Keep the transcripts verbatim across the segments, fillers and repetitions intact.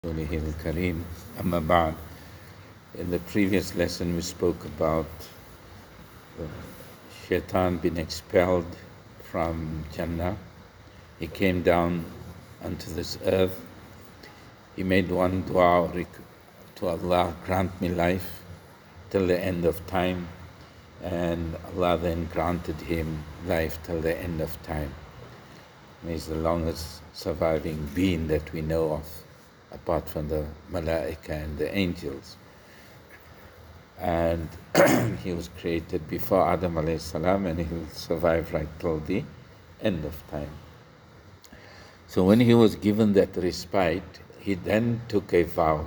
رسوله الكريم أما بعد. In the previous lesson we spoke about uh, Shaitan being expelled from Jannah. He came down onto this earth. He made one dua to Allah, grant me life till the end of time, and Allah then granted him life till the end of time. And he's the longest surviving being that we know of, apart from the Malaika and the angels. And he was created before Adam alayhi salam, and he will survive right till the end of time. So when he was given that respite, he then took a vow.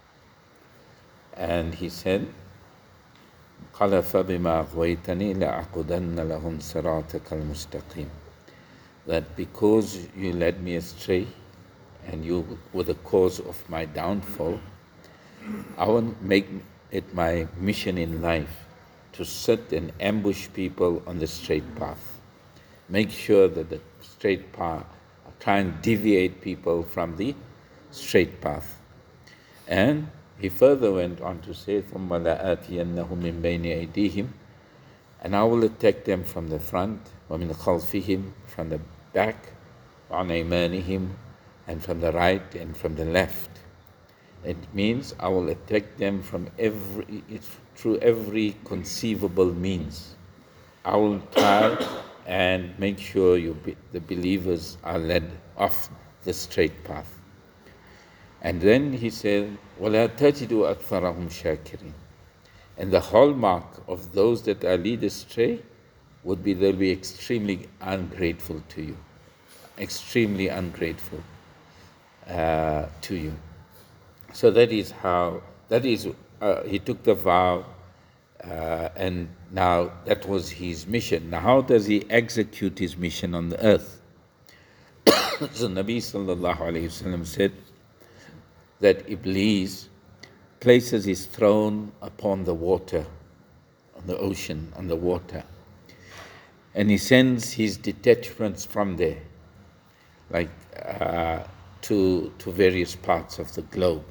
And he said, قَالَ فَبِمَا أَغْوَيْتَنِي لَأَعْقُدَنَّ لَهُمْ صِرَاطَكَ الْمُسْتَقِيمِ, that because you led me astray and you were the cause of my downfall, I will make it my mission in life to sit and ambush people on the straight path. Make sure that the straight path, try and deviate people from the straight path. And he further went on to say, ثُمَّ لَآتِيَنَّهُمْ مِنْ بَيْنِ أَيْدِيهِمْ, and I will attack them from the front, وَمِنْ خَلْفِهِمْ, from the back, وَعَنْ أَيْمَانِهِمْ, and from the right and from the left. It means I will attack them from every, through every conceivable means. I will try and make sure you be, the believers are led off the straight path. And then he said, وَلَا تَجِدُوا أَكْثَرَهُمْ شَاكِرِينَ, and the hallmark of those that are led astray would be they'll be extremely ungrateful to you, extremely ungrateful uh, to you. So that is how, that is, uh, he took the vow, uh, and now that was his mission. Now how does he execute his mission on the earth? So Nabi sallallahu alayhi wasallam said that Iblis places his throne upon the water, on the ocean, on the water. And he sends his detachments from there, like uh, to, to various parts of the globe.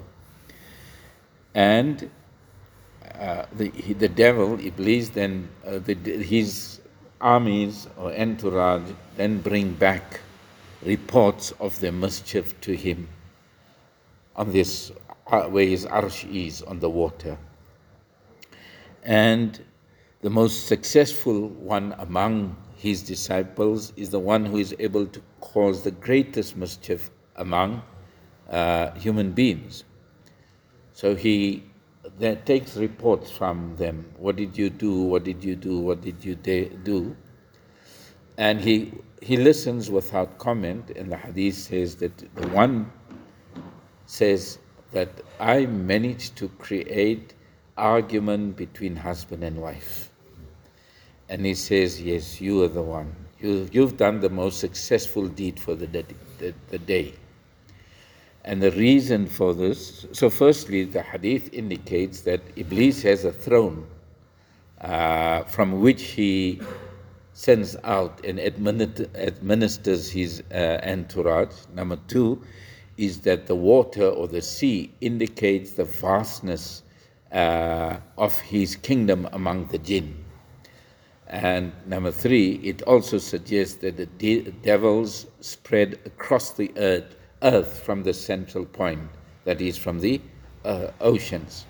And uh, the, the devil, Iblis, then uh, the, his armies or entourage then bring back reports of their mischief to him on this, uh, where his arsh is, on the water. And the most successful one among his disciples is the one who is able to cause the greatest mischief among uh, human beings. So he then takes reports from them. What did you do? What did you do? What did you do? And he he listens without comment. And the hadith says that the one says that I managed to create argument between husband and wife. And he says, yes, you are the one. You, you've done the most successful deed for the, the, the day. And the reason for this, so firstly, the hadith indicates that Iblis has a throne uh, from which he sends out and administers his uh, entourage. Number two is that the water or the sea indicates the vastness uh, of his kingdom among the jinn. And number three, it also suggests that the de- devils spread across the earth earth from the central point, that is from the uh, oceans.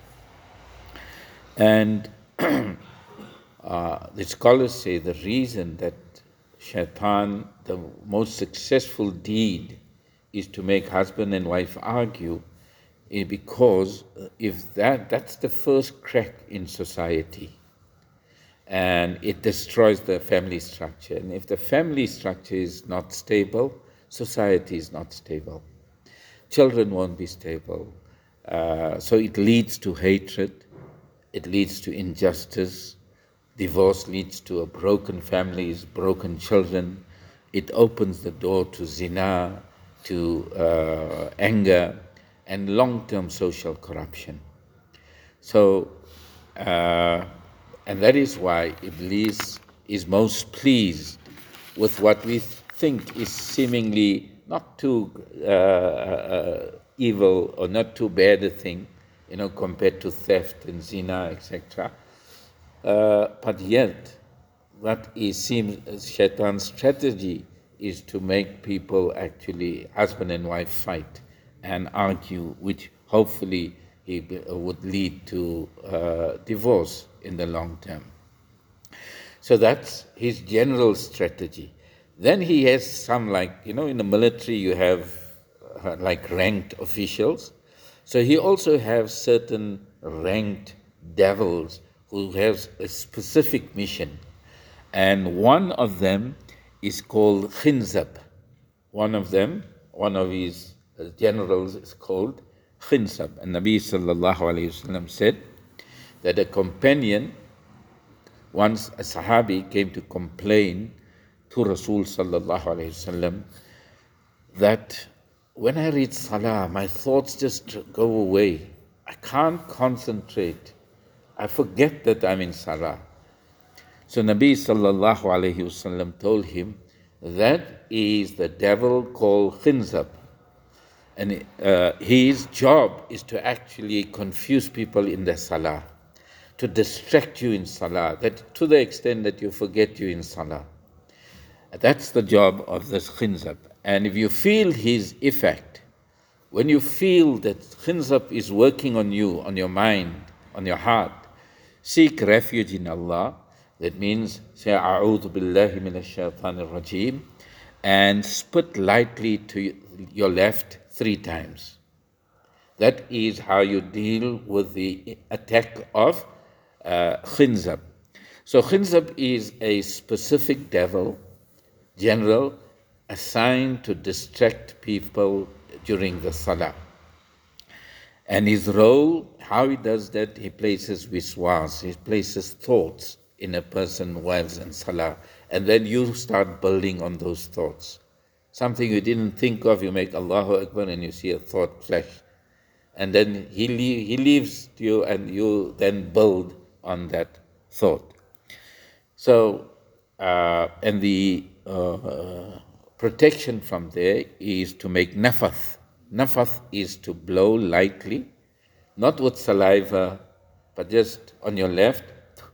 And uh, the scholars say the reason that Shaitan, the most successful deed, is to make husband and wife argue, is because if that that's the first crack in society, and it destroys the family structure. And if the family structure is not stable, society is not stable. Children won't be stable. Uh, so it leads to hatred. It leads to injustice. Divorce leads to a broken families, broken children. It opens the door to zina, to uh, anger, and long-term social corruption. So, uh, and that is why Iblis is most pleased with what we think is seemingly not too uh, uh, evil or not too bad a thing, you know, compared to theft and zina, et cetera. Uh, but yet, what is, seems Shaitan's strategy is to make people actually husband and wife fight and argue, which hopefully he would lead to uh, divorce in the long term. So that's his general strategy. Then he has some, like, you know, in the military you have uh, like ranked officials. So he also has certain ranked devils who have a specific mission. And one of them is called Khinzab. One of them, one of his generals is called Khinzab. And Nabi sallallahu alayhi wasallam said that a companion, once a Sahabi came to complain to Rasul sallallahu alayhi wasallam that when I read Salah, my thoughts just go away. I can't concentrate. I forget that I'm in Salah. So Nabi sallallahu alayhi wasallam told him that is the devil called Khinzab. And uh, his job is to actually confuse people in their Salah, to distract you in Salah, that to the extent that you forget you in Salah. That's the job of this Khinzab. And if you feel his effect, when you feel that Khinzab is working on you, on your mind, on your heart, seek refuge in Allah. That means say A'udhu billahi minash shaitanir rajeem and spit lightly to your left three times. That is how you deal with the attack of uh, Khinzab. So Khinzab is a specific devil, general, assigned to distract people during the Salah. And his role, how he does that, he places wiswas, he places thoughts in a person while in Salah. And then you start building on those thoughts. Something you didn't think of, you make Allahu Akbar and you see a thought flash. And then he, leave, he leaves you and you then build on that thought. So, uh, and the uh, protection from there is to make nafath. Nafath is to blow lightly, not with saliva, but just on your left.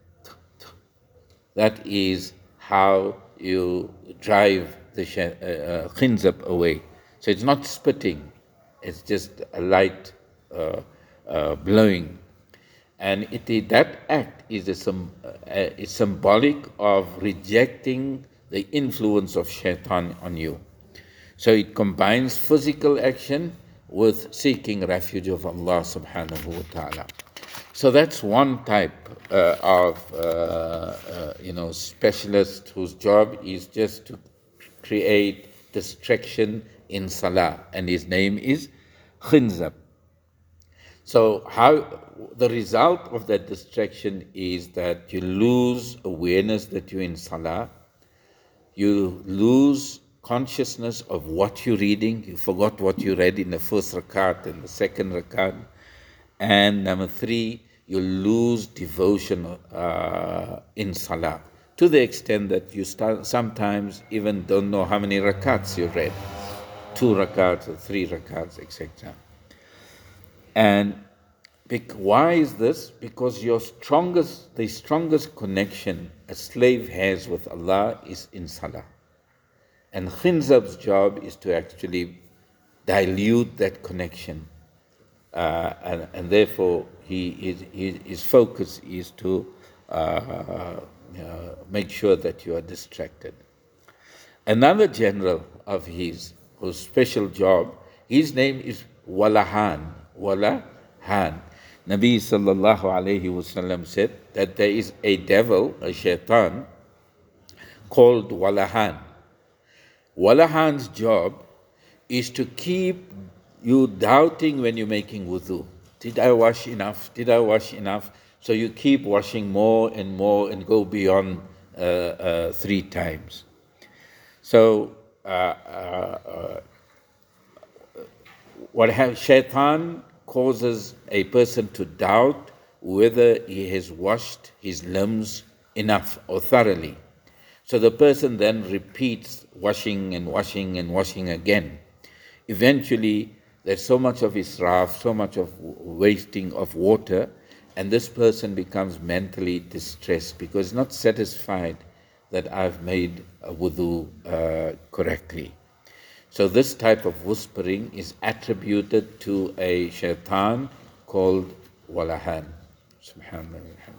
That is how you drive the uh, Khinzab away. So it's not spitting, it's just a light uh, uh, blowing. And it, that act is, a, uh, is symbolic of rejecting the influence of shaitan on you. So it combines physical action with seeking refuge of Allah subhanahu wa ta'ala. So that's one type uh, of, uh, uh, you know, specialist whose job is just to create distraction in Salah, and his name is Khinzab. So how the result of that distraction is that you lose awareness that you're in Salah, you lose consciousness of what you're reading, you forgot what you read in the first rakat and the second rakat, and number three, you lose devotion uh, in Salah, to the extent that you start, sometimes even don't know how many rakats you read, two rakats or three rakats, et cetera. And why is this? Because your strongest, the strongest connection a slave has with Allah is in Salah. And Khinzab's job is to actually dilute that connection. Uh, and, and therefore, he, his, his, his focus is to uh, uh, make sure that you are distracted. Another general of his, whose special job, his name is Walahan. Walahan. Nabi sallallahu alayhi wasallam said that there is a devil, a shaitan, called Walahan. Walahan's job is to keep you doubting when you're making wudu. Did I wash enough? Did I wash enough? So you keep washing more and more and go beyond uh, uh, three times. So uh, uh, uh, what has shaitan causes a person to doubt whether he has washed his limbs enough or thoroughly. So the person then repeats washing and washing and washing again. Eventually, There's so much of israf, so much of wasting of water, and this person becomes mentally distressed because not satisfied that I've made a wudu uh, correctly. So this type of whispering is attributed to a shaitan called Walahan. Subhanallah.